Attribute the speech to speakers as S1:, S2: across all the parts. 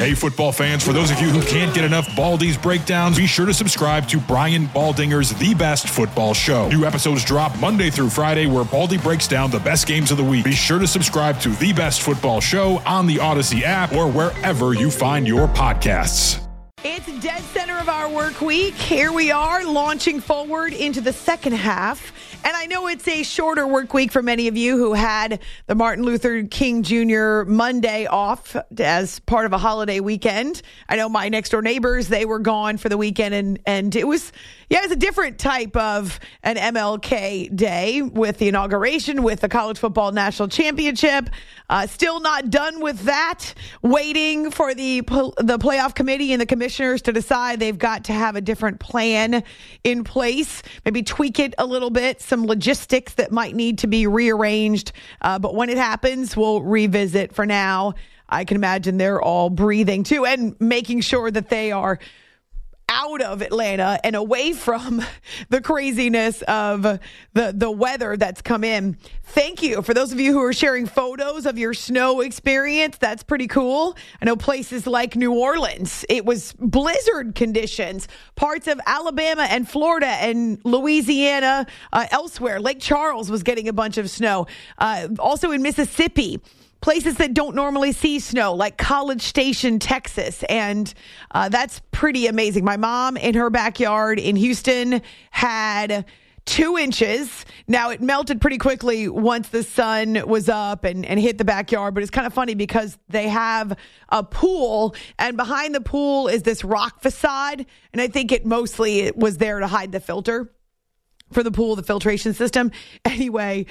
S1: Hey, football fans, for those of you who can't get enough Baldy's breakdowns, be sure to subscribe to Brian Baldinger's The Best Football Show. New episodes drop Monday through Friday where Baldy breaks down the best games of the week. Be sure to subscribe to The Best Football Show on the Odyssey app or wherever you find your podcasts.
S2: It's dead center of our work week. Here we are launching forward into the second half. And I know it's a shorter work week for many of you who had the Martin Luther King Jr. Monday off as part of a holiday weekend. I know my next door neighbors, they were gone for the weekend and it was a different type of an MLK day with the inauguration, with the college football national championship. Still not done with that. Waiting for the playoff committee and the commissioners to decide. They've got to have a different plan in place. Maybe tweak it a little bit. Some logistics that might need to be rearranged. But when it happens, we'll revisit. For now, I can imagine they're all breathing too and making sure that they are out of Atlanta and away from the craziness of the weather that's come in. Thank you for those of you who are sharing photos of your snow experience. That's pretty cool. I know places like New Orleans, it was blizzard conditions. Parts of Alabama and Florida and Louisiana, elsewhere. Lake Charles was getting a bunch of snow. Also in Mississippi, places that don't normally see snow, like College Station, Texas. And that's pretty amazing. My mom in her backyard in Houston had 2 inches. Now, it melted pretty quickly once the sun was up and hit the backyard. But it's kind of funny because they have a pool, and behind the pool is this rock facade. And I think it was there to hide the filter for the pool, the filtration system. Anyway,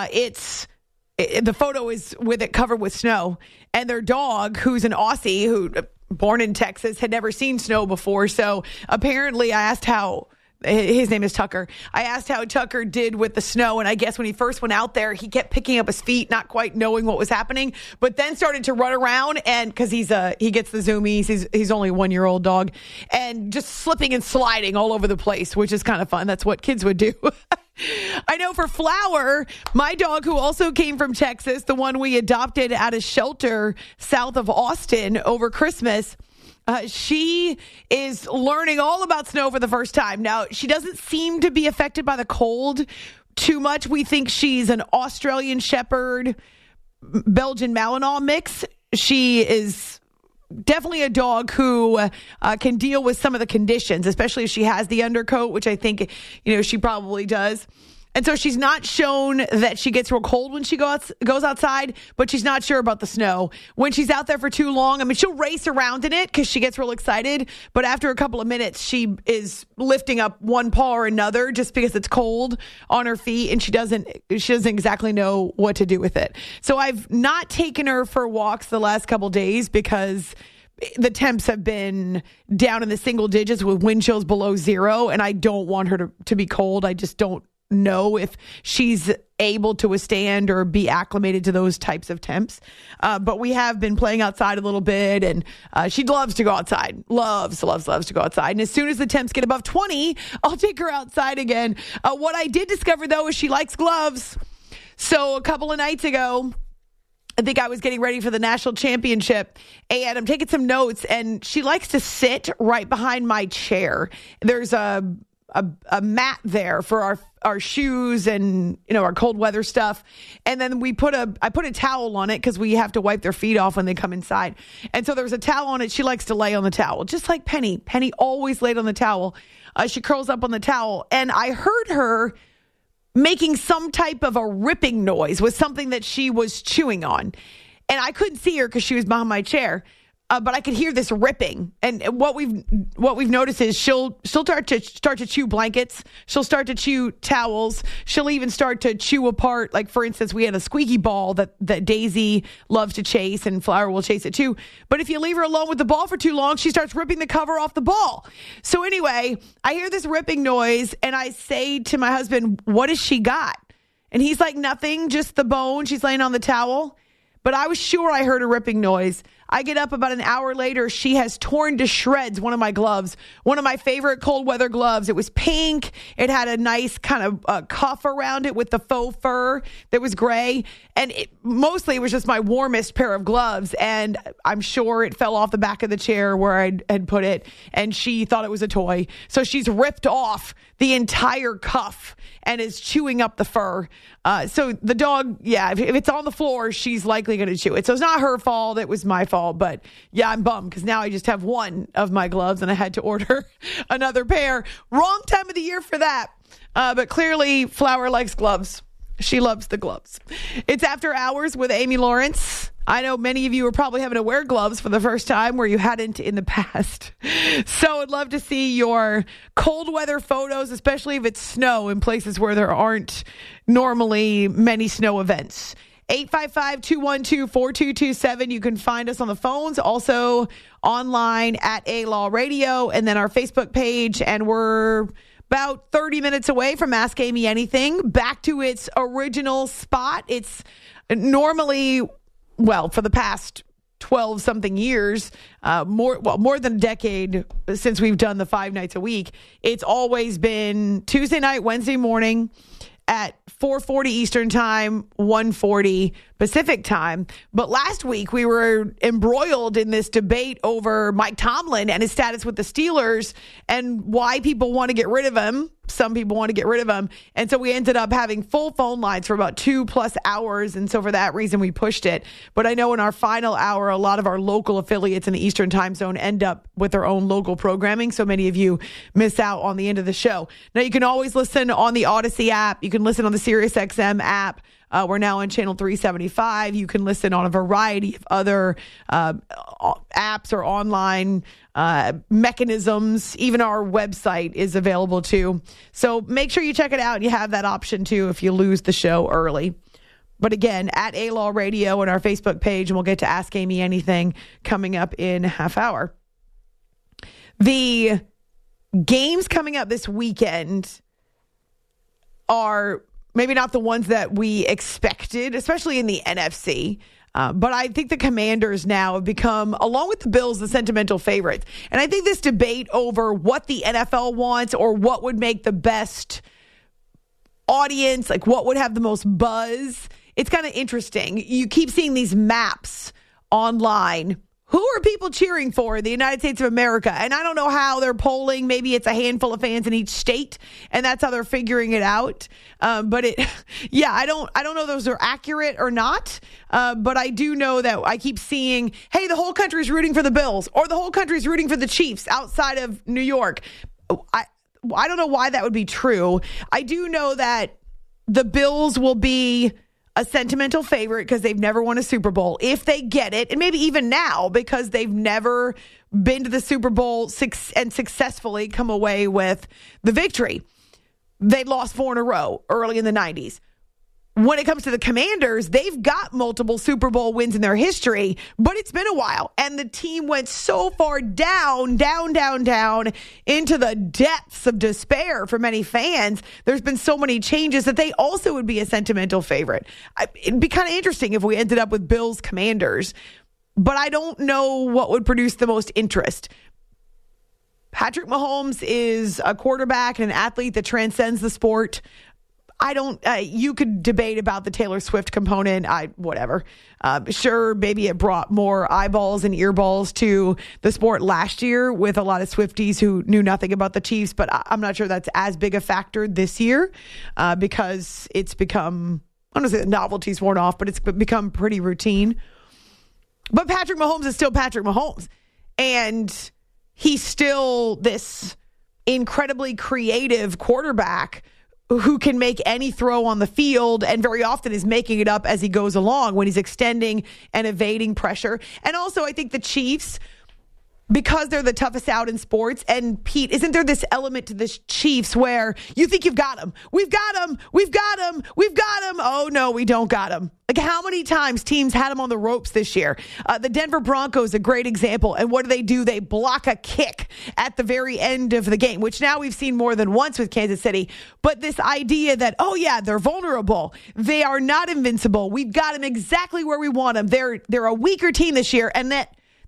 S2: the photo is with it covered with snow, and their dog, who's an Aussie, who born in Texas, had never seen snow before. So apparently I asked his name is Tucker. I asked how Tucker did with the snow. And I guess when he first went out there, he kept picking up his feet, not quite knowing what was happening, but then started to run around. And cause he gets the zoomies. He's only a 1-year-old dog, and just slipping and sliding all over the place, which is kind of fun. That's what kids would do. I know for Flower, my dog, who also came from Texas, the one we adopted at a shelter south of Austin over Christmas, she is learning all about snow for the first time. Now, she doesn't seem to be affected by the cold too much. We think she's an Australian Shepherd, Belgian Malinois mix. She is definitely a dog who can deal with some of the conditions, especially if she has the undercoat, which I think, she probably does. And so she's not shown that she gets real cold when she goes outside, but she's not sure about the snow. When she's out there for too long, she'll race around in it because she gets real excited. But after a couple of minutes, she is lifting up one paw or another just because it's cold on her feet, and she doesn't exactly know what to do with it. So I've not taken her for walks the last couple days because the temps have been down in the single digits with wind chills below 0, and I don't want her to be cold. I just don't know if she's able to withstand or be acclimated to those types of temps. But we have been playing outside a little bit, and she loves to go outside. Loves to go outside. And as soon as the temps get above 20, I'll take her outside again. What I did discover, though, is she likes gloves. So a couple of nights ago, I think I was getting ready for the national championship, and I'm taking some notes, and she likes to sit right behind my chair. There's a mat there for our shoes and our cold weather stuff, and then I put a towel on it because we have to wipe their feet off when they come inside. And so there's a towel on it. She likes to lay on the towel, just like Penny. Penny always laid on the towel. She curls up on the towel, and I heard her making some type of a ripping noise with something that she was chewing on, and I couldn't see her because she was behind my chair. But I could hear this ripping, and what we've noticed is she'll start to chew blankets. She'll start to chew towels. She'll even start to chew apart. Like, for instance, we had a squeaky ball that Daisy loves to chase, and Flower will chase it too. But if you leave her alone with the ball for too long, she starts ripping the cover off the ball. So anyway, I hear this ripping noise, and I say to my husband, "What has she got?" And he's like, "Nothing, just the bone. She's laying on the towel." But I was sure I heard a ripping noise. I get up about an hour later. She has torn to shreds one of my gloves, one of my favorite cold weather gloves. It was pink. It had a nice kind of cuff around it with the faux fur that was gray. And mostly it was just my warmest pair of gloves. And I'm sure it fell off the back of the chair where I had put it. And she thought it was a toy. So she's ripped off the entire cuff and is chewing up the fur. So the dog, if it's on the floor, she's likely going to chew it. So it's not her fault. It was my fault. But yeah, I'm bummed because now I just have one of my gloves and I had to order another pair. Wrong time of the year for that. But clearly Flower likes gloves. She loves the gloves. It's After Hours with Amy Lawrence. I know many of you are probably having to wear gloves for the first time where you hadn't in the past. So I'd love to see your cold weather photos, especially if it's snow in places where there aren't normally many snow events. 855-212-4227. You can find us on the phones, also online at A-Law Radio, and then our Facebook page. And we're about 30 minutes away from Ask Amy Anything, back to its original spot. It's normally, for the past 12-something years, more than a decade since we've done the 5 nights a week, it's always been Tuesday night, Wednesday morning at 4:40 Eastern Time, 1:40 Pacific Time. But last week we were embroiled in this debate over Mike Tomlin and his status with the Steelers and why people want to get rid of him. Some people want to get rid of him. And so we ended up having full phone lines for about 2+ hours. And so for that reason, we pushed it. But I know in our final hour, a lot of our local affiliates in the Eastern Time Zone end up with their own local programming. So many of you miss out on the end of the show. Now, you can always listen on the Odyssey app. You can listen on the SiriusXM app. We're now on channel 375. You can listen on a variety of other apps or online mechanisms. Even our website is available too. So make sure you check it out. You have that option too if you lose the show early. But again, at A-Law Radio and our Facebook page, and we'll get to Ask Amy Anything coming up in a half hour. The games coming up this weekend are maybe not the ones that we expected, especially in the NFC. But I think the Commanders now have become, along with the Bills, the sentimental favorites. And I think this debate over what the NFL wants or what would make the best audience, like what would have the most buzz, it's kind of interesting. You keep seeing these maps online. Who are people cheering for in the United States of America? And I don't know how they're polling. Maybe it's a handful of fans in each state, and that's how they're figuring it out. I don't know if those are accurate or not. But I do know that I keep seeing, hey, the whole country's rooting for the Bills, or the whole country's rooting for the Chiefs outside of New York. I don't know why that would be true. I do know that the Bills will be a sentimental favorite because they've never won a Super Bowl. If they get it, and maybe even now because they've never been to the Super Bowl and successfully come away with the victory. They lost 4 in a row early in the 90s. When it comes to the Commanders, they've got multiple Super Bowl wins in their history, but it's been a while. And the team went so far down into the depths of despair for many fans. There's been so many changes that they also would be a sentimental favorite. It'd be kind of interesting if we ended up with Bills Commanders, but I don't know what would produce the most interest. Patrick Mahomes is a quarterback and an athlete that transcends the sport. You could debate about the Taylor Swift component. Whatever. Sure, maybe it brought more eyeballs and earballs to the sport last year with a lot of Swifties who knew nothing about the Chiefs, but I'm not sure that's as big a factor this year because it's become, I don't want to say the novelty's worn off, but it's become pretty routine. But Patrick Mahomes is still Patrick Mahomes. And he's still this incredibly creative quarterback who can make any throw on the field and very often is making it up as he goes along when he's extending and evading pressure. And also, I think the Chiefs, because they're the toughest out in sports, and Pete, isn't there this element to the Chiefs where you think you've got them? We've got them. Oh, no, we don't got them. Like, how many times teams had them on the ropes this year? The Denver Broncos, a great example. And what do? They block a kick at the very end of the game, which now we've seen more than once with Kansas City. But this idea that, oh, yeah, they're vulnerable. They are not invincible. We've got them exactly where we want them. They're a weaker team this year. And that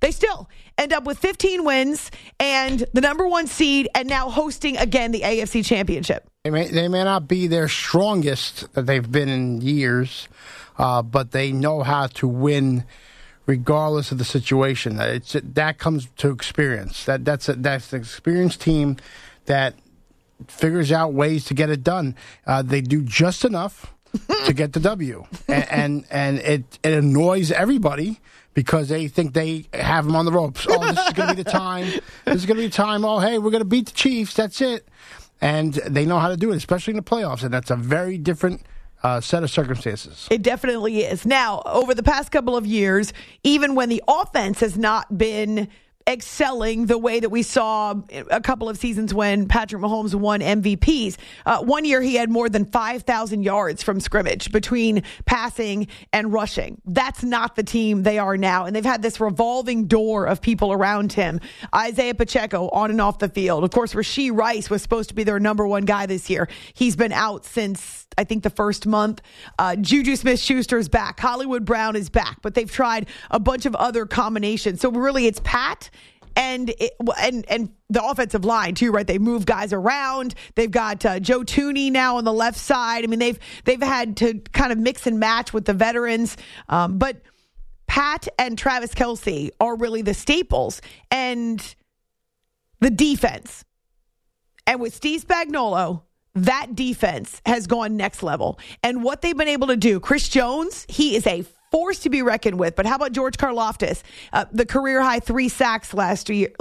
S2: They still end up with 15 wins and the number 1 seed and now hosting again the AFC Championship.
S3: They may not be their strongest that they've been in years, but they know how to win regardless of the situation. That comes to experience. That's an experienced team that figures out ways to get it done. They do just enough to get the W, and it annoys everybody because they think they have them on the ropes. Oh, this is going to be the time. This is going to be the time. Oh, hey, we're going to beat the Chiefs. That's it. And they know how to do it, especially in the playoffs, and that's a very different set of circumstances.
S2: It definitely is. Now, over the past couple of years, even when the offense has not been excelling the way that we saw a couple of seasons when Patrick Mahomes won MVPs. One year he had more than 5,000 yards from scrimmage between passing and rushing. That's not the team they are now. And they've had this revolving door of people around him. Isaiah Pacheco on and off the field. Of course, Rashee Rice was supposed to be their number 1 guy this year. He's been out since, I think, the first month. Juju Smith-Schuster is back. Hollywood Brown is back. But they've tried a bunch of other combinations. So really it's Pat and the offensive line too, right? They move guys around. They've got Joe Thuney now on the left side. I mean, they've had to kind of mix and match with the veterans. But Pat and Travis Kelce are really the staples and the defense. And with Steve Spagnuolo, that defense has gone next level. And what they've been able to do, Chris Jones, he is a force to be reckoned with. But how about George Karlaftis? The career high 3 sacks last week.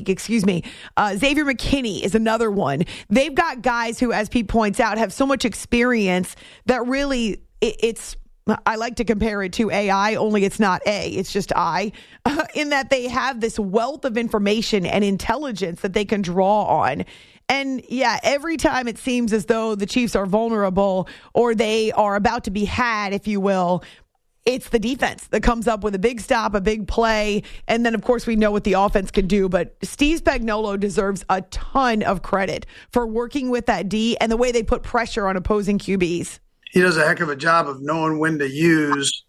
S2: Xavier McKinney is another one. They've got guys who, as Pete points out, have so much experience that really it's I like to compare it to AI, only it's not A, it's just I, in that they have this wealth of information and intelligence that they can draw on. And yeah, every time it seems as though the Chiefs are vulnerable or they are about to be had, if you will, it's the defense that comes up with a big stop, a big play. And then, of course, we know what the offense can do. But Steve Spagnuolo deserves a ton of credit for working with that D and the way they put pressure on opposing QBs.
S4: He does a heck of a job of knowing when to use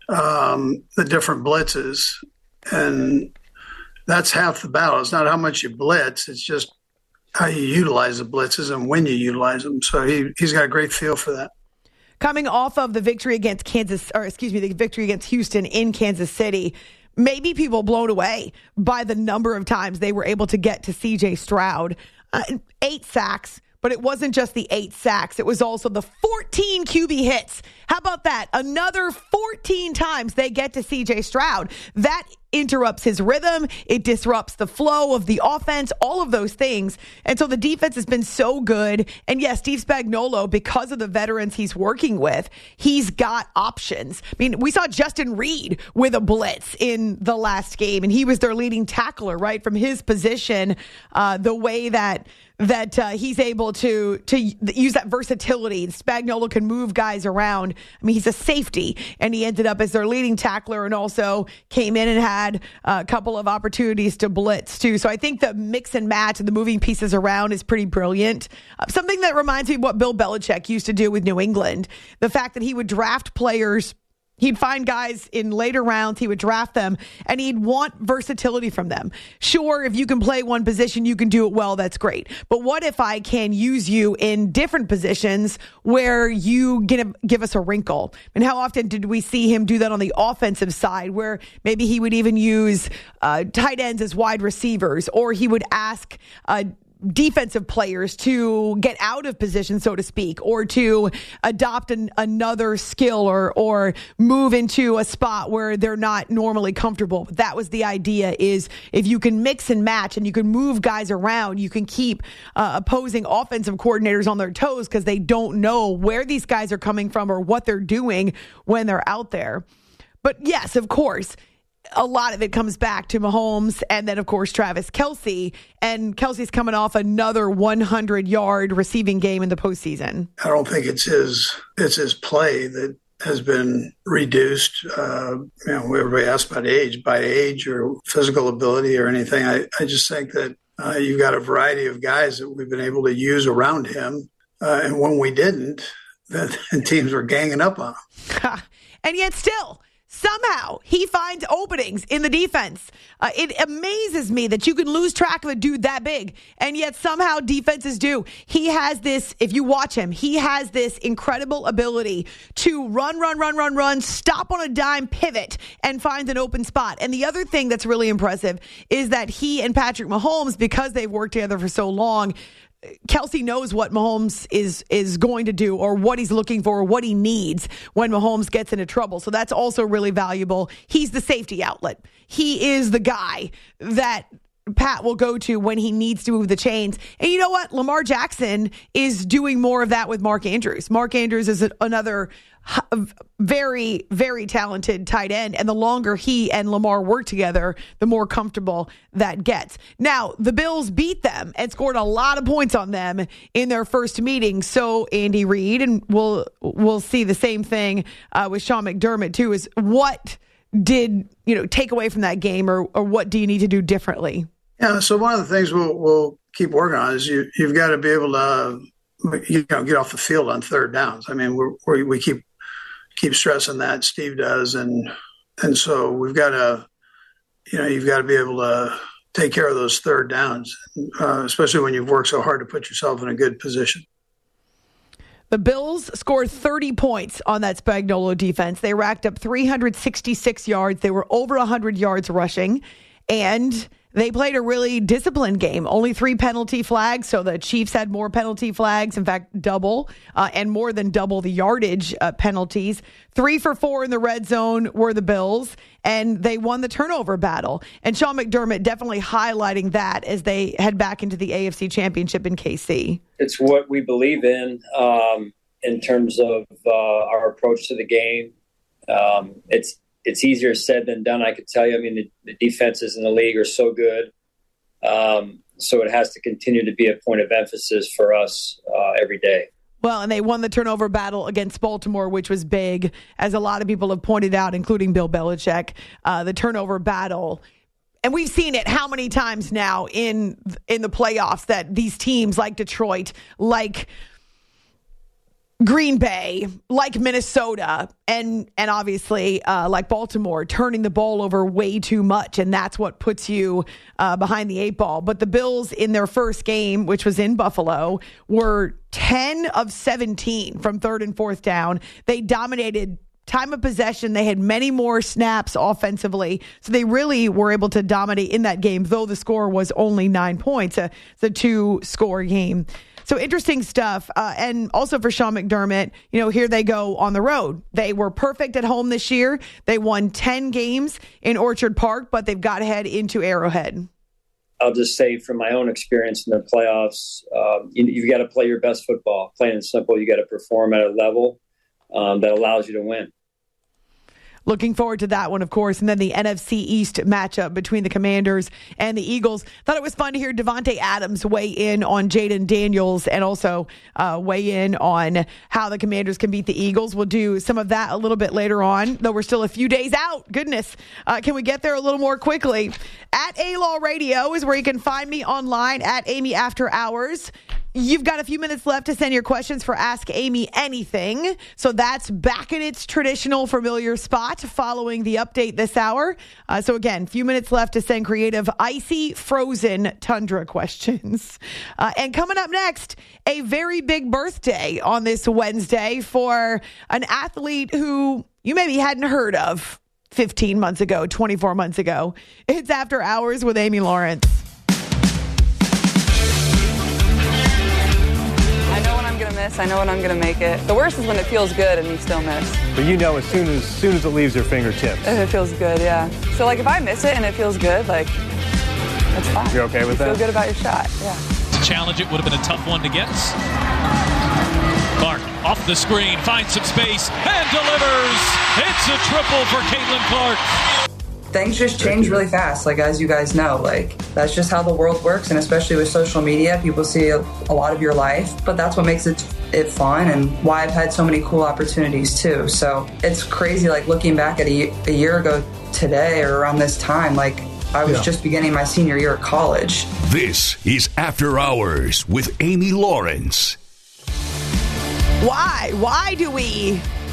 S4: the different blitzes. And that's half the battle. It's not how much you blitz. It's just how you utilize the blitzes and when you utilize them. So he's got a great feel for that.
S2: Coming off of the victory against the victory against Houston in Kansas City, maybe people blown away by the number of times they were able to get to C.J. Stroud. 8 sacks, but it wasn't just the 8 sacks. It was also the 14 QB hits. How about that? Another 14 times they get to C.J. Stroud. That interrupts his rhythm. It disrupts the flow of the offense, all of those things. And so the defense has been so good. And yes, Steve Spagnuolo, because of the veterans he's working with, he's got options. I mean, we saw Justin Reed with a blitz in the last game, and he was their leading tackler, right? From his position, the way that he's able to use that versatility. Spagnuolo can move guys around. I mean, he's a safety, and he ended up as their leading tackler and also came in and had a couple of opportunities to blitz too. So I think the mix and match and the moving pieces around is pretty brilliant. Something that reminds me of what Bill Belichick used to do with New England. The fact that he would draft players, he'd find guys in later rounds, he would draft them, and he'd want versatility from them. Sure, if you can play one position, you can do it well, that's great. But what if I can use you in different positions where you give us a wrinkle? And how often did we see him do that on the offensive side, where maybe he would even use tight ends as wide receivers, or he would ask defensive players to get out of position, so to speak, or to adopt another skill or move into a spot where they're not normally comfortable. That was the idea, is if you can mix and match and you can move guys around, you can keep opposing offensive coordinators on their toes because they don't know where these guys are coming from or what they're doing when they're out there. But yes, of course, a lot of it comes back to Mahomes and then, of course, Travis Kelce. And Kelce's coming off another 100-yard receiving game in the postseason. I
S4: don't think it's his play that has been reduced. Everybody asks about age, by age or physical ability or anything. I just think that you've got a variety of guys that we've been able to use around him. And when we didn't, then teams were ganging up on him.
S2: And yet still, somehow he finds openings in the defense. It amazes me that you can lose track of a dude that big, and yet somehow defenses do. He has this, if you watch him, he has this incredible ability to run, stop on a dime, pivot, and find an open spot. And the other thing that's really impressive is that he and Patrick Mahomes, because they've worked together for so long, Kelsey knows what Mahomes is going to do, or what he's looking for, or what he needs when Mahomes gets into trouble. So that's also really valuable. He's the safety outlet. He is the guy that Pat will go to when he needs to move the chains. And you know what? Lamar Jackson is doing more of that with Mark Andrews. Mark Andrews is another very, very talented tight end. And the longer he and Lamar work together, the more comfortable that gets. Now, the Bills beat them and scored a lot of points on them in their first meeting. So Andy Reid, and we'll see the same thing with Sean McDermott too, is what did take away from that game, or what do you need to do differently?
S4: Yeah, so one of the things we'll keep working on is you've got to be able to get off the field on third downs. I mean, we keep stressing that, Steve does, and so we've got to you've got to be able to take care of those third downs, especially when you've worked so hard to put yourself in a good position.
S2: The Bills scored 30 points on that Spagnuolo defense. They racked up 366 yards. They were over 100 yards rushing, and they played a really disciplined game. Only 3 penalty flags, so the Chiefs had more penalty flags, in fact, double, and more than double the yardage penalties. 3 for 4 in the red zone were the Bills, and they won the turnover battle. And Sean McDermott definitely highlighting that as they head back into the AFC Championship in KC.
S5: It's what we believe in terms of our approach to the game. It's easier said than done, I could tell you. I mean, the defenses in the league are so good. So it has to continue to be a point of emphasis for us every day.
S2: Well, and they won the turnover battle against Baltimore, which was big, as a lot of people have pointed out, including Bill Belichick, the turnover battle. And we've seen it how many times now in the playoffs that these teams like Detroit, like Green Bay, like Minnesota, and obviously like Baltimore, turning the ball over way too much, and that's what puts you behind the 8 ball. But the Bills in their first game, which was in Buffalo, were 10 of 17 from 3rd and 4th down. They dominated time of possession. They had many more snaps offensively, so they really were able to dominate in that game, though the score was only 9 points. It's a 2-score game. So interesting stuff. And also for Sean McDermott, here they go on the road. They were perfect at home this year. They won 10 games in Orchard Park, but they've got to head into Arrowhead.
S5: I'll just say from my own experience in the playoffs, you've got to play your best football. Plain and simple, you got to perform at a level that allows you to win.
S2: Looking forward to that one, of course. And then the NFC East matchup between the Commanders and the Eagles. Thought it was fun to hear Devontae Adams weigh in on Jaden Daniels, and also weigh in on how the Commanders can beat the Eagles. We'll do some of that a little bit later on, though we're still a few days out. Goodness. Can we get there a little more quickly? At A-Law Radio is where you can find me online, at Amy After Hours. You've got a few minutes left to send your questions for Ask Amy Anything. So that's back in its traditional familiar spot following the update this hour. So again, few minutes left to send creative, icy, frozen tundra questions. And coming up next, a very big birthday on this Wednesday for an athlete who you maybe hadn't heard of 15 months ago, 24 months ago. It's After Hours with Amy Lawrence.
S6: I know when I'm going to make it. The worst is when it feels good and you still miss.
S7: But as soon as it leaves your fingertips.
S6: It feels good, yeah. So, like, if I miss it and it feels good, like, that's fine.
S7: You're okay with that?
S6: You feel good about your shot, yeah.
S8: To challenge it would have been a tough one to get. Clark off the screen, finds some space, and delivers. It's a triple for Caitlin Clark.
S6: Things just change really fast, like, as you guys know. Like, that's just how the world works, and especially with social media, people see a lot of your life, but that's what makes it fun and why I've had so many cool opportunities too. So it's crazy, like, looking back at a year ago today, or around this time, like, I was just beginning my senior year of college.
S9: This is After Hours with Amy Lawrence.
S2: Why do we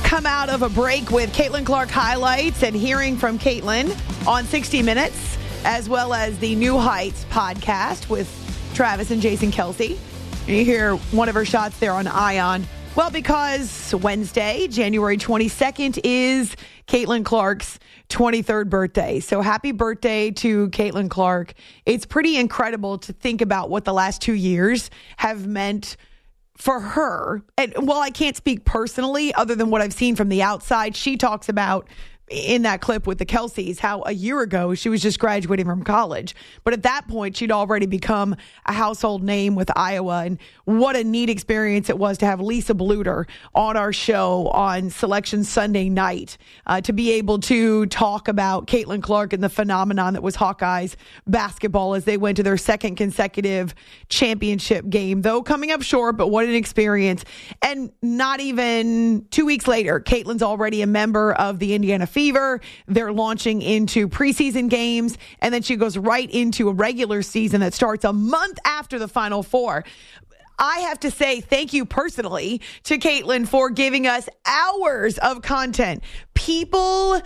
S2: Come out of a break with Caitlin Clark highlights and hearing from Caitlin on 60 Minutes, as well as the New Heights podcast with Travis and Jason Kelsey. You hear one of her shots there on Ion. Well, because Wednesday, January 22nd, is Caitlin Clark's 23rd birthday. So happy birthday to Caitlin Clark. It's pretty incredible to think about what the last 2 years have meant for her. And while I can't speak personally, other than what I've seen from the outside, she talks about in that clip with the Kelseys how a year ago she was just graduating from college. But at that point, she'd already become a household name with Iowa. And what a neat experience it was to have Lisa Bluter on our show on Selection Sunday night to be able to talk about Caitlin Clark and the phenomenon that was Hawkeyes basketball as they went to their second consecutive championship game, though coming up short, but what an experience. And not even 2 weeks later, Caitlin's already a member of the Indiana Fever. They're launching into preseason games, and then she goes right into a regular season that starts a month after the Final Four. I have to say thank you personally to Caitlin for giving us hours of content. People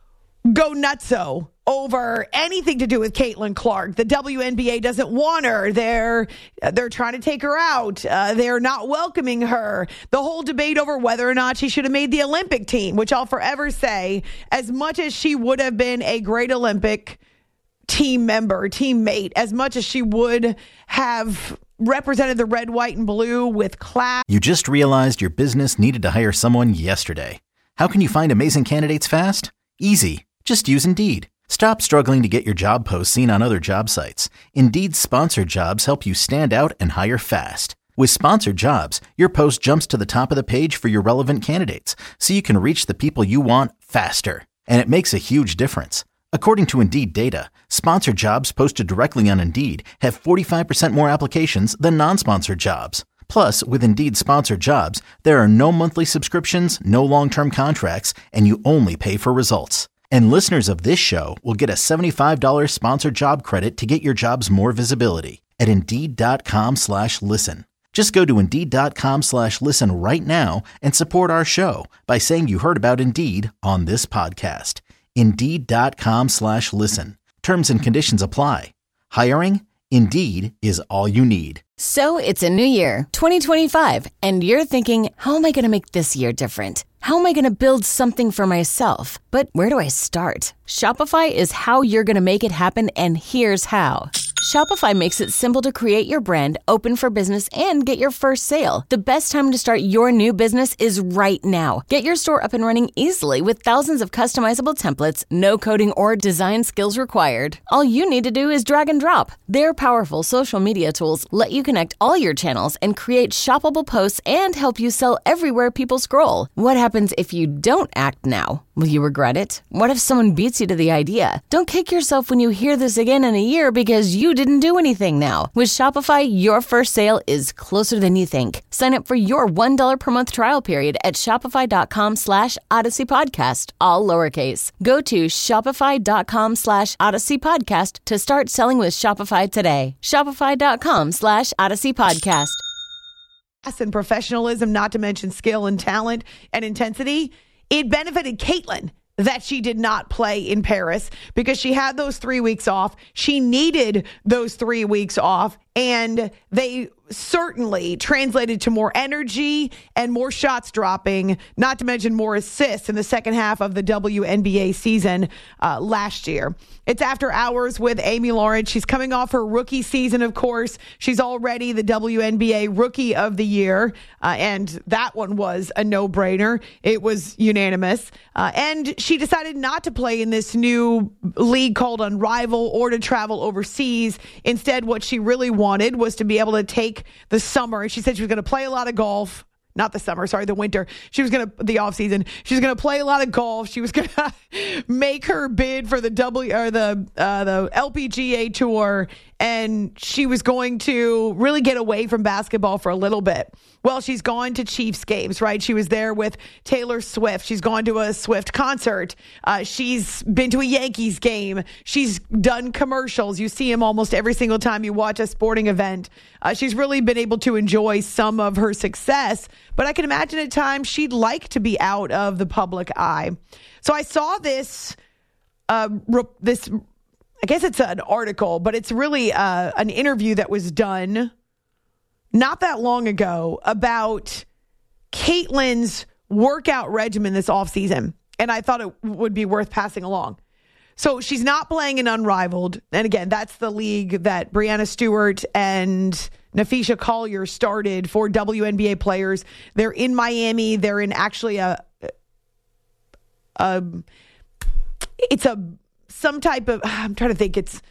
S2: go nutso over anything to do with Caitlin Clark. The WNBA doesn't want her. They're trying to take her out. They're not welcoming her. The whole debate over whether or not she should have made the Olympic team, which I'll forever say, as much as she would have been a great Olympic team member, teammate, as much as she would have represented the red, white, and blue with class.
S10: You just realized your business needed to hire someone yesterday. How can you find amazing candidates fast? Easy. Just use Indeed. Stop struggling to get your job posts seen on other job sites. Indeed's sponsored jobs help you stand out and hire fast. With sponsored jobs, your post jumps to the top of the page for your relevant candidates, so you can reach the people you want faster. And it makes a huge difference. According to Indeed data, sponsored jobs posted directly on Indeed have 45% more applications than non-sponsored jobs. Plus, with Indeed sponsored jobs, there are no monthly subscriptions, no long-term contracts, and you only pay for results. And listeners of this show will get a $75 sponsored job credit to get your jobs more visibility at Indeed.com/listen. Just go to Indeed.com/listen right now and support our show by saying you heard about Indeed on this podcast. Indeed.com/listen. Terms and conditions apply. Hiring? Indeed is all you need.
S11: So it's a new year, 2025, and you're thinking, how am I going to make this year different? How am I going to build something for myself? But where do I start? Shopify is how you're going to make it happen, and here's how. Shopify makes it simple to create your brand, open for business, and get your first sale. The best time to start your new business is right now. Get your store up and running easily with thousands of customizable templates, no coding or design skills required. All you need to do is drag and drop. Their powerful social media tools let you connect all your channels and create shoppable posts and help you sell everywhere people scroll. What happens if you don't act now? Will you regret it? What if someone beats you to the idea? Don't kick yourself when you hear this again in a year because you didn't do anything now. With Shopify, your first sale is closer than you think. Sign up for your $1 per month trial period at shopify.com/Odyssey Podcast, all lowercase. Go to shopify.com/Odyssey Podcast to start selling with Shopify today. Shopify.com/Odyssey Podcast.
S2: And professionalism, not to mention skill and talent and intensity. It benefited Caitlin that she did not play in Paris because she had those 3 weeks off. She needed those 3 weeks off, and they certainly translated to more energy and more shots dropping, not to mention more assists in the second half of the WNBA season last year. It's After Hours with Amy Lawrence. She's coming off her rookie season, of course. She's already the WNBA Rookie of the Year, and that one was a no-brainer. It was unanimous. And she decided not to play in this new league called Unrivaled or to travel overseas. Instead, what she really wanted was to be able to take the summer. She said she was going to play a lot of golf. Not the summer, sorry, the winter. She was the off season. She was going to play a lot of golf. She was going to make her bid for the LPGA tour, and she was going to really get away from basketball for a little bit. Well, she's gone to Chiefs games, right? She was there with Taylor Swift. She's gone to a Swift concert. She's been to a Yankees game. She's done commercials. You see him almost every single time you watch a sporting event. She's really been able to enjoy some of her success, but I can imagine at times she'd like to be out of the public eye. So I saw this, I guess it's an article, but it's really an interview that was done not that long ago about Caitlin's workout regimen this offseason. And I thought it would be worth passing along. So she's not playing in Unrivaled. And again, that's the league that Brianna Stewart and Nafisha Collier started for WNBA players. They're in Miami. They're in actually some type of, I'm trying to think, it's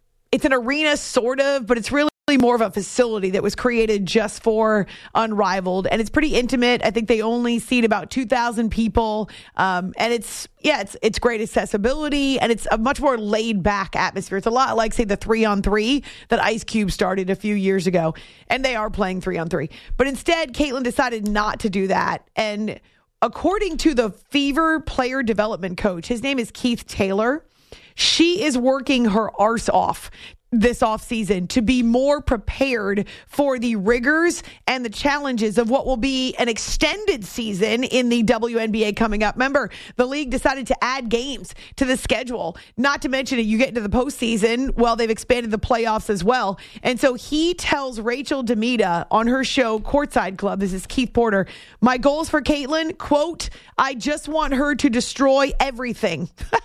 S2: an arena sort of, but it's really more of a facility that was created just for Unrivaled, and it's pretty intimate. I think they only seat about 2,000 people, and it's great accessibility, and it's a much more laid back atmosphere. It's a lot like, say, the 3-on-3 that Ice Cube started a few years ago, and they are playing 3-on-3. But instead, Caitlin decided not to do that, and according to the Fever player development coach, his name is Keith Taylor, she is working her arse off this offseason to be more prepared for the rigors and the challenges of what will be an extended season in the WNBA coming up. Remember, the league decided to add games to the schedule. Not to mention it, you get into the postseason. Well, they've expanded the playoffs as well. And so he tells Rachel Demita on her show, Courtside Club, this is Keith Porter, my goals for Caitlin, quote, I just want her to destroy everything.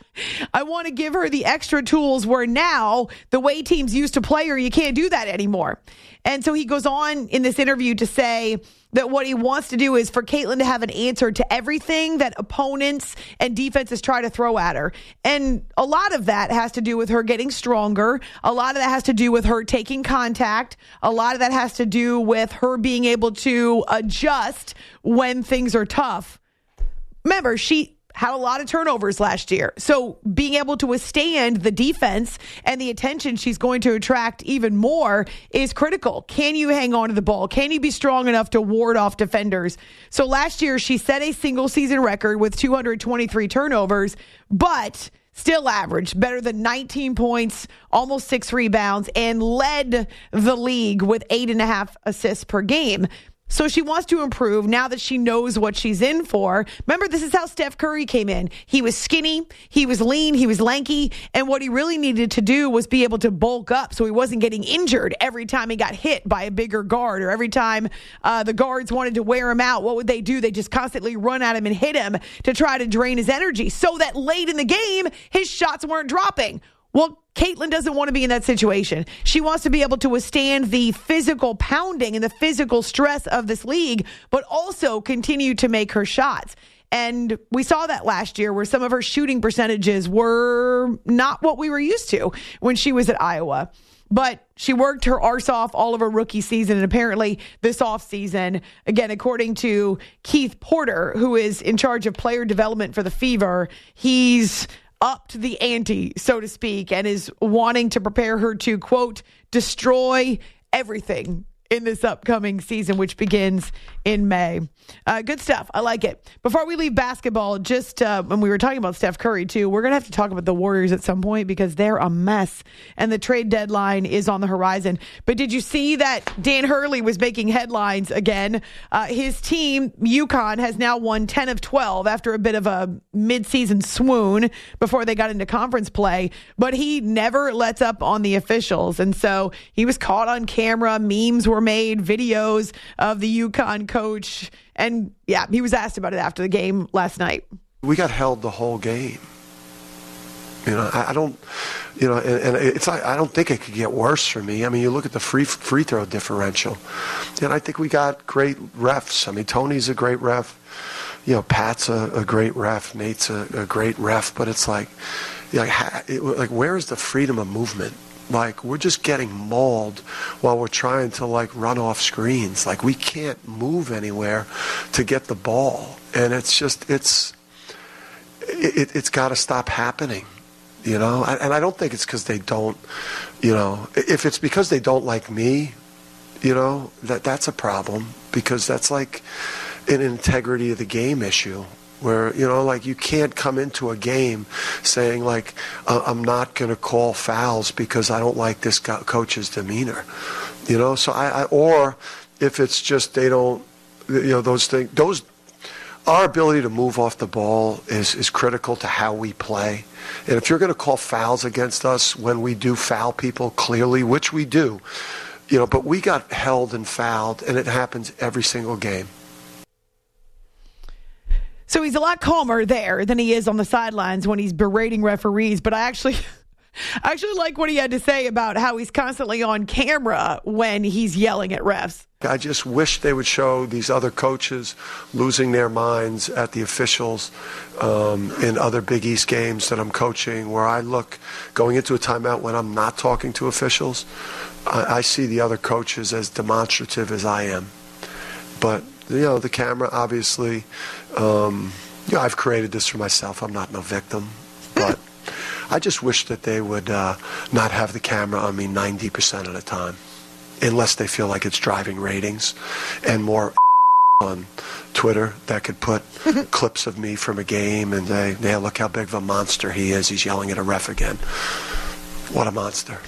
S2: I want to give her the extra tools where now the way teams used to play her, you can't do that anymore. And so he goes on in this interview to say that what he wants to do is for Caitlin to have an answer to everything that opponents and defenses try to throw at her. And a lot of that has to do with her getting stronger. A lot of that has to do with her taking contact. A lot of that has to do with her being able to adjust when things are tough. Remember, she had a lot of turnovers last year. So being able to withstand the defense and the attention she's going to attract even more is critical. Can you hang on to the ball? Can you be strong enough to ward off defenders? So last year, she set a single season record with 223 turnovers, but still averaged better than 19 points, almost 6 rebounds, and led the league with 8.5 assists per game. So she wants to improve now that she knows what she's in for. Remember, this is how Steph Curry came in. He was skinny, he was lean, he was lanky, and what he really needed to do was be able to bulk up so he wasn't getting injured every time he got hit by a bigger guard, or every time the guards wanted to wear him out. What would they do? They just constantly run at him and hit him to try to drain his energy so that late in the game, his shots weren't dropping. Well, Caitlin doesn't want to be in that situation. She wants to be able to withstand the physical pounding and the physical stress of this league, but also continue to make her shots. And we saw that last year where some of her shooting percentages were not what we were used to when she was at Iowa. But she worked her arse off all of her rookie season, and apparently this offseason, again, according to Keith Porter, who is in charge of player development for the Fever, he's upped the ante, so to speak, and is wanting to prepare her to, quote, destroy everything in this upcoming season, which begins in May. Good stuff. I like it. Before we leave basketball, just when we were talking about Steph Curry, too, we're going to have to talk about the Warriors at some point because they're a mess, and the trade deadline is on the horizon. But did you see that Dan Hurley was making headlines again? His team, UConn, has now won 10 of 12 after a bit of a midseason swoon before they got into conference play. But he never lets up on the officials, and so he was caught on camera. Memes were made, videos of the UConn coach. And yeah, he was asked about it after the game last night.
S12: We got held the whole game. I don't, and it's I don't think it could get worse for me. I mean, you look at the free throw differential, and I think we got great refs. I mean, Tony's a great ref. Pat's a great ref. Nate's a great ref. But it's like where is the freedom of movement? Like, we're just getting mauled while we're trying to, run off screens. We can't move anywhere to get the ball. And it's just, it's got to stop happening, And I don't think it's because they don't, if it's because they don't like me, that's a problem. Because that's like an integrity of the game issue. Where, you can't come into a game saying, I'm not going to call fouls because I don't like this coach's demeanor. So or if it's just they don't those things. Our ability to move off the ball is critical to how we play. And if you're going to call fouls against us when we do foul people clearly, which we do, but we got held and fouled, and it happens every single game.
S2: So he's a lot calmer there than he is on the sidelines when he's berating referees. But I actually like what he had to say about how he's constantly on camera when he's yelling at refs.
S12: I just wish they would show these other coaches losing their minds at the officials in other Big East games that I'm coaching, where I look going into a timeout when I'm not talking to officials. I see the other coaches as demonstrative as I am. But, the camera, obviously, I've created this for myself. I'm not no victim. But I just wish that they would not have the camera on me 90% of the time, unless they feel like it's driving ratings, and more on Twitter that could put clips of me from a game and say, yeah, look how big of a monster he is. He's yelling at a ref again. What a monster.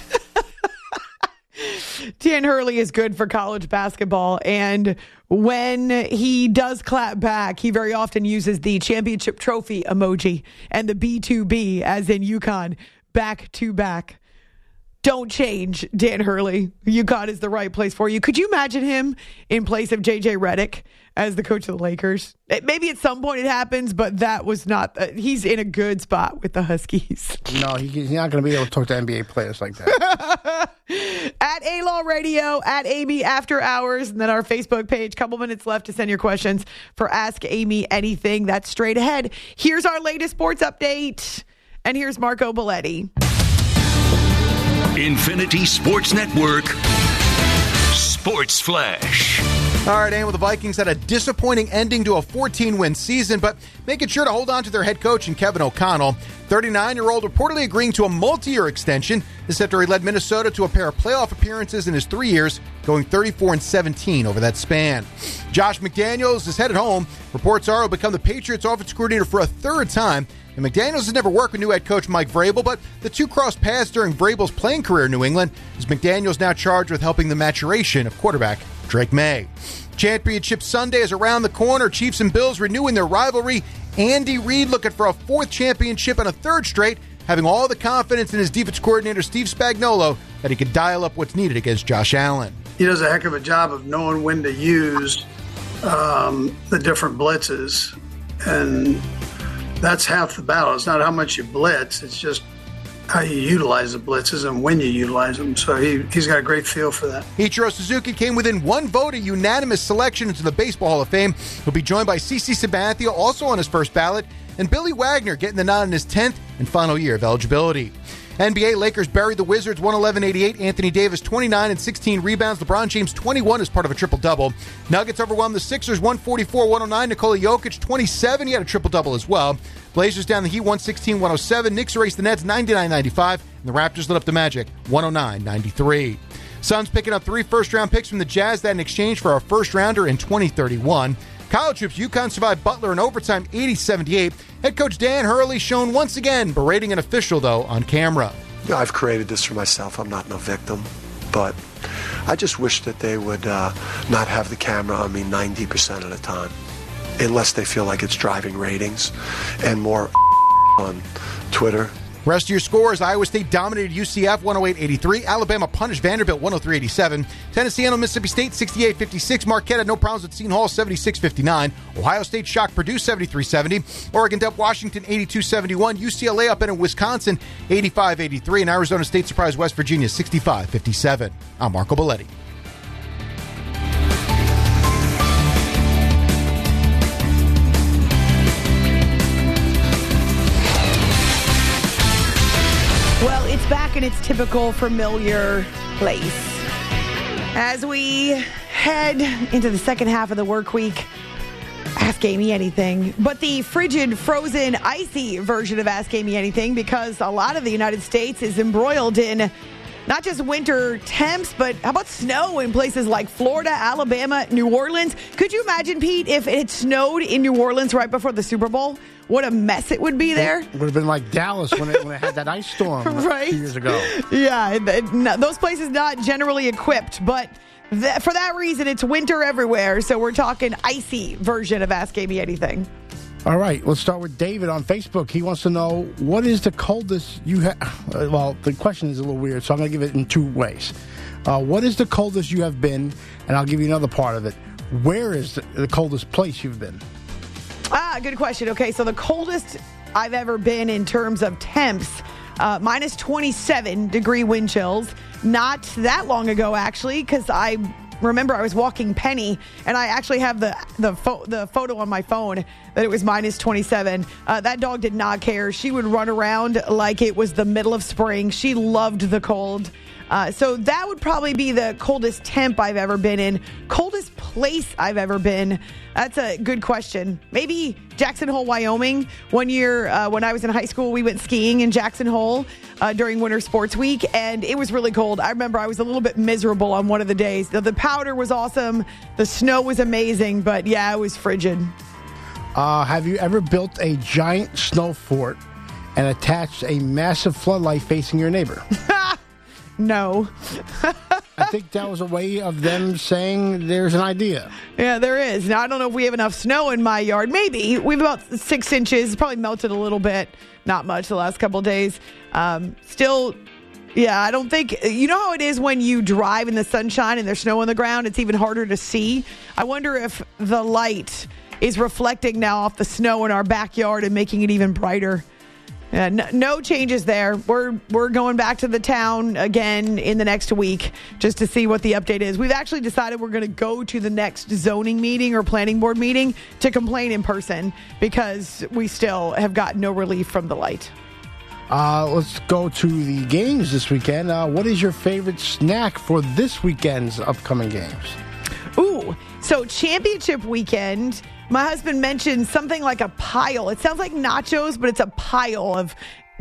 S2: Dan Hurley is good for college basketball, and when he does clap back, he very often uses the championship trophy emoji and the B2B, as in UConn, back to back. Don't change, Dan Hurley. UConn is the right place for you. Could you imagine him in place of J.J. Redick as the coach of the Lakers? Maybe at some point it happens, but that was not. He's in a good spot with the Huskies.
S3: No, he's not going to be able to talk to NBA players like that.
S2: At A-Law Radio, at Amy After Hours, and then our Facebook page. Couple minutes left to send your questions for Ask Amy Anything. That's straight ahead. Here's our latest sports update, and here's Marco Belletti.
S9: Infinity Sports Network Sports Flash.
S13: All right, and the Vikings had a disappointing ending to a 14-win season, but making sure to hold on to their head coach and Kevin O'Connell. 39-year-old reportedly agreeing to a multi-year extension. This after he led Minnesota to a pair of playoff appearances in his 3 years, going 34-17 over that span. Josh McDaniels is headed home. Reports are he'll become the Patriots' offensive coordinator for a third time. And McDaniels has never worked with new head coach Mike Vrabel, but the two crossed paths during Vrabel's playing career in New England, as McDaniels now charged with helping the maturation of quarterback Drake May. Championship Sunday is around the corner. Chiefs and Bills renewing their rivalry. Andy Reid looking for a fourth championship and a third straight, having all the confidence in his defense coordinator Steve Spagnuolo that he could dial up what's needed against Josh Allen.
S4: He does a heck of a job of knowing when to use the different blitzes, and that's half the battle. It's not how much you blitz, it's just how you utilize the blitzes and when you utilize them. So he's got a great feel for that.
S13: Ichiro Suzuki came within one vote, a unanimous selection into the Baseball Hall of Fame. He'll be joined by CeCe Sabathia, also on his first ballot, and Billy Wagner getting the nod in his 10th and final year of eligibility. NBA, Lakers buried the Wizards 111-88. Anthony Davis 29 and 16 rebounds. LeBron James 21 as part of a triple-double. Nuggets overwhelmed the Sixers 144-109. Nikola Jokic 27. He had a triple-double as well. Blazers down the Heat 116-107. Knicks erased the Nets 99-95. And the Raptors lit up the Magic 109-93. Suns picking up 3 first-round picks from the Jazz, that in exchange for a first-rounder in 2031. College hoops, UConn survived Butler in overtime 80-78. Head coach Dan Hurley shown once again berating an official, though, on camera.
S12: I've created this for myself. I'm not no victim. But I just wish that they would not have the camera on me 90% of the time, unless they feel like it's driving ratings, and more on Twitter.
S13: Rest of your scores: Iowa State dominated UCF 108-83. Alabama punished Vanderbilt 103-87. Tennessee handled Mississippi State 68-56. Marquette had no problems with Seton Hall 76-59. Ohio State shocked Purdue 73-70. Oregon dumped Washington 82-71. UCLA up in Wisconsin 85-83. And Arizona State surprised West Virginia 65-57. I'm Marco Belletti.
S2: Well, it's back in its typical familiar place. As we head into the second half of the work week, Ask Amy Anything. But the frigid, frozen, icy version of Ask Amy Anything, because a lot of the United States is embroiled in not just winter temps, but how about snow in places like Florida, Alabama, New Orleans? Could you imagine, Pete, if it snowed in New Orleans right before the Super Bowl? What a mess it would be there.
S3: It would have been like Dallas when it had that ice storm
S2: right?
S3: 2 years ago.
S2: Yeah, those places not generally equipped, but for that reason, it's winter everywhere. So we're talking icy version of Ask Amy Anything.
S3: All right, let's start with David on Facebook. He wants to know, what is the coldest you have... Well, the question is a little weird, so I'm going to give it in two ways. What is the coldest you have been? And I'll give you another part of it. Where is the coldest place you've been?
S2: Good question. Okay, so the coldest I've ever been in terms of temps, minus 27 degree wind chills. Not that long ago, actually, because I remember I was walking Penny, and I actually have the photo on my phone that it was minus 27. That dog did not care. She would run around like it was the middle of spring. She loved the cold. So that would probably be the coldest temp I've ever been in. Coldest place I've ever been. That's a good question. Maybe Jackson Hole, Wyoming. One year when I was in high school, we went skiing in Jackson Hole during Winter Sports Week, and it was really cold. I remember I was a little bit miserable on one of the days. The powder was awesome. The snow was amazing, but yeah, it was frigid.
S3: Have you ever built a giant snow fort and attached a massive floodlight facing your neighbor?
S2: No.
S3: I think that was a way of them saying there's an idea.
S2: Yeah, there is. Now, I don't know if we have enough snow in my yard. Maybe. We have about 6 inches. It's probably melted a little bit. Not much the last couple of days. Still, yeah, I don't think... You know how it is when you drive in the sunshine and there's snow on the ground? It's even harder to see. I wonder if the light is reflecting now off the snow in our backyard and making it even brighter. No changes there. We're going back to the town again in the next week just to see what the update is. We've actually decided we're going to go to the next zoning meeting or planning board meeting to complain in person because we still have got no relief from the light.
S3: Let's go to the games this weekend. What is your favorite snack for this weekend's upcoming games?
S2: Ooh, so championship weekend... My husband mentioned something like a pile. It sounds like nachos, but it's a pile of...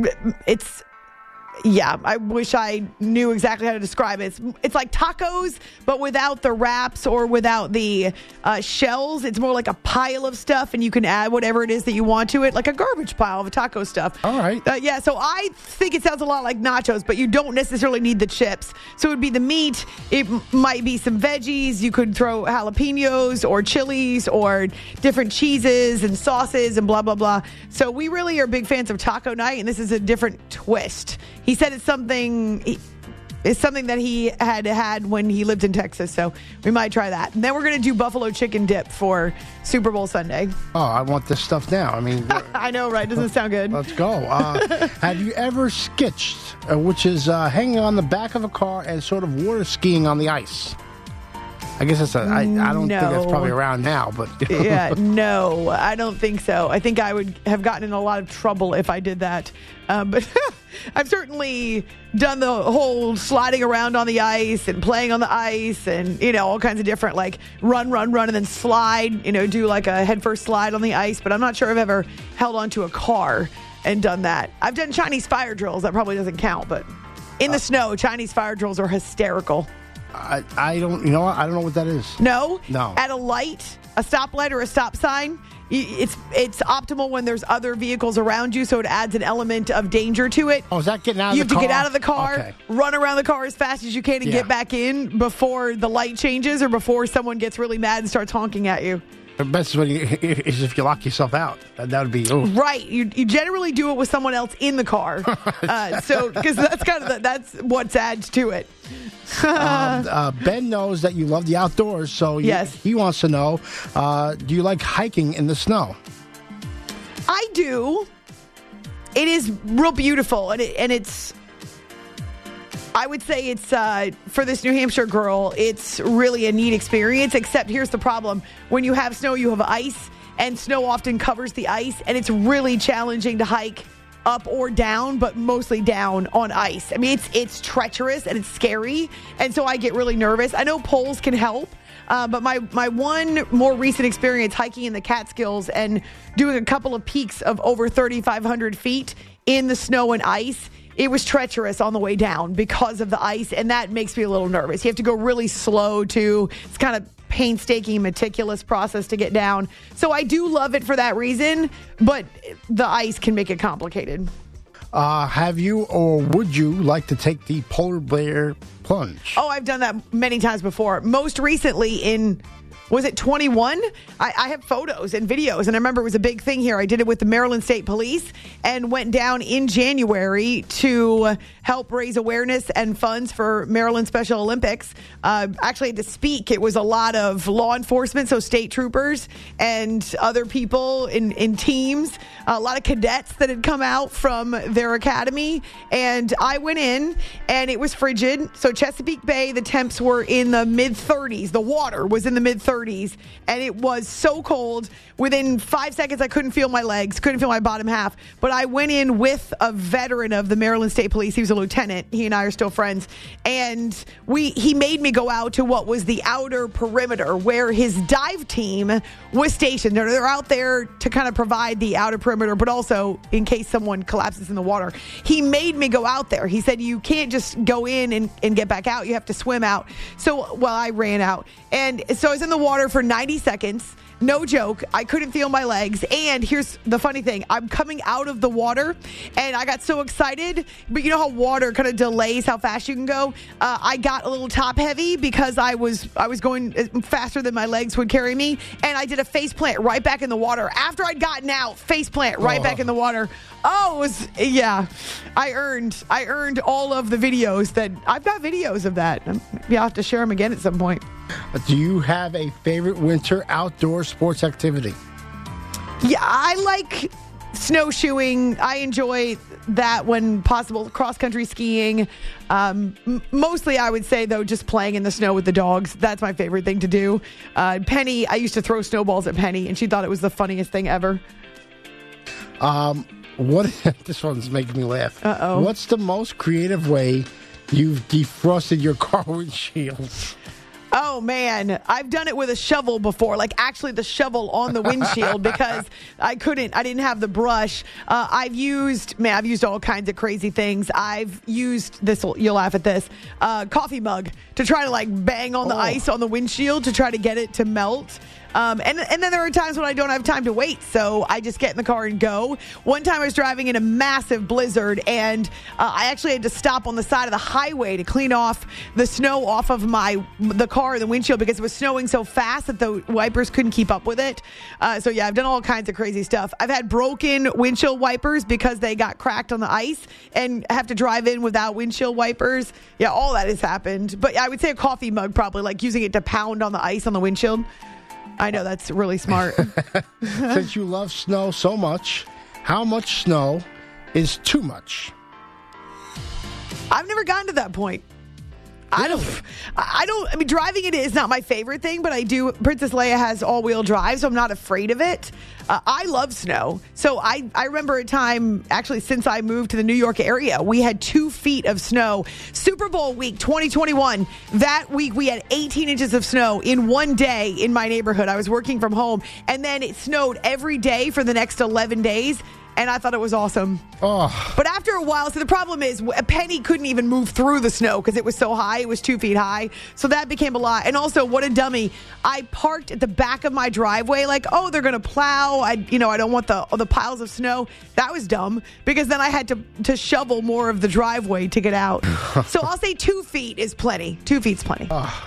S2: Yeah, I wish I knew exactly how to describe it. It's like tacos, but without the wraps or without the shells. It's more like a pile of stuff, and you can add whatever it is that you want to it, like a garbage pile of taco stuff.
S3: All right.
S2: Yeah, so I think it sounds a lot like nachos, but you don't necessarily need the chips. So it would be the meat. It might be some veggies. You could throw jalapenos or chilies or different cheeses and sauces and blah, blah, blah. So we really are big fans of taco night, and this is a different twist. He said it's something that he had when he lived in Texas, so we might try that. And then we're going to do buffalo chicken dip for Super Bowl Sunday.
S3: Oh, I want this stuff now. I mean...
S2: I know, right? Doesn't it sound good?
S3: Let's go. Have you ever skitched, which is hanging on the back of a car and sort of water skiing on the ice? I guess that's I don't think that's probably around now, but...
S2: Yeah, no, I don't think so. I think I would have gotten in a lot of trouble if I did that. But I've certainly done the whole sliding around on the ice and playing on the ice and, all kinds of different, like, run, and then slide, do like a headfirst slide on the ice. But I'm not sure I've ever held onto a car and done that. I've done Chinese fire drills. That probably doesn't count, but in the snow, Chinese fire drills are hysterical.
S3: I don't know what that is.
S2: No?
S3: No.
S2: At a light, a stoplight or a stop sign, it's optimal when there's other vehicles around you, so it adds an element of danger to it.
S3: Oh, is that getting out of the car?
S2: You have to get out of the car,
S3: okay.
S2: Run around the car as fast as you can and get back in before the light changes or before someone gets really mad and starts honking at you.
S3: The best is if you lock yourself out. That would be... Ooh.
S2: Right. You generally do it with someone else in the car. Because that's kind of that's what adds to it.
S3: Ben knows that you love the outdoors, so
S2: yes.
S3: He wants to know, do you like hiking in the snow?
S2: I do. It is real beautiful, and it's... I would say it's, for this New Hampshire girl, it's really a neat experience, except here's the problem. When you have snow, you have ice, and snow often covers the ice, and it's really challenging to hike up or down, but mostly down on ice. I mean, it's treacherous, and it's scary, and so I get really nervous. I know poles can help, but my one more recent experience hiking in the Catskills and doing a couple of peaks of over 3,500 feet in the snow and ice, it was treacherous on the way down because of the ice, and that makes me a little nervous. You have to go really slow, too. It's kind of painstaking, meticulous process to get down. So I do love it for that reason, but the ice can make it complicated.
S3: Have you or would you like to take the polar bear plunge?
S2: Oh, I've done that many times before. Most recently in, was it 21? I have photos and videos, and I remember it was a big thing here. I did it with the Maryland State Police and went down in January to help raise awareness and funds for Maryland Special Olympics. Actually had to speak. It was a lot of law enforcement, so state troopers and other people in teams, a lot of cadets that had come out from their academy. And I went in, and it was frigid. So Chesapeake Bay, the temps were in the mid-30s. The water was in the mid-30s, and it was so cold. Within 5 seconds, I couldn't feel my legs, couldn't feel my bottom half. But I went in with a veteran of the Maryland State Police. He was a lieutenant. He and I are still friends. And he made me go out to what was the outer perimeter where his dive team was stationed. They're out there to kind of provide the outer perimeter, but also in case someone collapses in the water. He made me go out there. He said, you can't just go in and get back out. You have to swim out. So, well, I ran out. And so I was in the water for 90 seconds. No joke. I couldn't feel my legs. And here's the funny thing. I'm coming out of the water, and I got so excited. But you know how water kind of delays how fast you can go? I got a little top heavy because I was going faster than my legs would carry me. And I did a face plant right back in the water. After I'd gotten out, face plant right back in the water. Oh, it was, yeah. I earned all of the videos that, I've got videos of that. Maybe I'll have to share them again at some point.
S3: Do you have a favorite winter outdoor sports activity?
S2: Yeah, I like snowshoeing. I enjoy that when possible. Cross-country skiing. Mostly, I would say, though, just playing in the snow with the dogs. That's my favorite thing to do. Penny, I used to throw snowballs at Penny, and she thought it was the funniest thing ever.
S3: This one's making me laugh.
S2: Uh-oh.
S3: What's the most creative way you've defrosted your car windshield?
S2: Oh, man. I've done it with a shovel before, like actually the shovel on the windshield because I didn't have the brush. I've used all kinds of crazy things. I've used this, you'll laugh at this, coffee mug to try to like bang on the ice on the windshield to try to get it to melt. And then there are times when I don't have time to wait, so I just get in the car and go. One time I was driving in a massive blizzard, and I actually had to stop on the side of the highway to clean off the snow off of the car, the windshield, because it was snowing so fast that the wipers couldn't keep up with it. So yeah, I've done all kinds of crazy stuff. I've had broken windshield wipers because they got cracked on the ice and have to drive in without windshield wipers. Yeah, all that has happened. But I would say a coffee mug, probably, like using it to pound on the ice on the windshield. I know, that's really smart.
S3: Since you love snow so much, how much snow is too much?
S2: I've never gotten to that point.
S3: Really?
S2: I mean, driving it is not my favorite thing, but I do. Princess Leia has all-wheel drive, so I'm not afraid of it. I love snow. So I remember a time, actually, since I moved to the New York area, we had 2 feet of snow. Super Bowl week 2021, that week we had 18 inches of snow in one day in my neighborhood. I was working from home, and then it snowed every day for the next 11 days. And I thought it was awesome.
S3: Oh.
S2: But after a while, so the problem is Penny couldn't even move through the snow because it was so high. It was 2 feet high. So that became a lot. And also, what a dummy. I parked at the back of my driveway like, oh, they're going to plow. I don't want the piles of snow. That was dumb because then I had to shovel more of the driveway to get out. So I'll say 2 feet is plenty. 2 feet's plenty.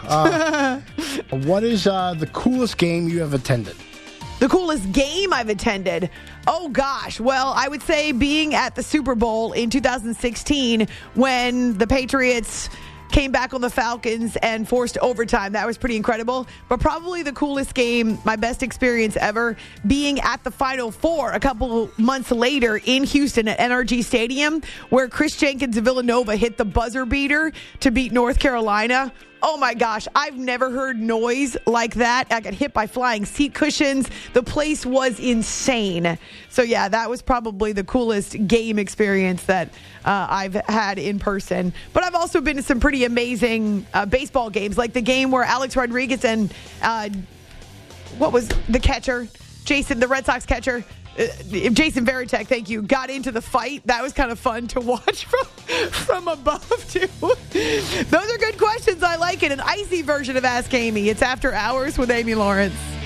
S3: What is the coolest game you have attended?
S2: The coolest game I've attended? Oh, gosh. Well, I would say being at the Super Bowl in 2016 when the Patriots came back on the Falcons and forced overtime. That was pretty incredible. But probably the coolest game, my best experience ever, being at the Final Four a couple months later in Houston at NRG Stadium, where Chris Jenkins of Villanova hit the buzzer beater to beat North Carolina. Oh, my gosh. I've never heard noise like that. I got hit by flying seat cushions. The place was insane. So, yeah, that was probably the coolest game experience that I've had in person. But I've also been to some pretty amazing baseball games, like the game where Alex Rodriguez and what was the catcher? Jason, the Red Sox catcher, Jason Varitek, thank you, got into the fight. That was kind of fun to watch from above, too. Those are good questions. I like it. An icy version of Ask Amy. It's After Hours with Amy Lawrence.